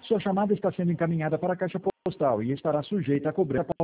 Sua chamada está sendo encaminhada para a caixa postal e estará sujeita a cobrança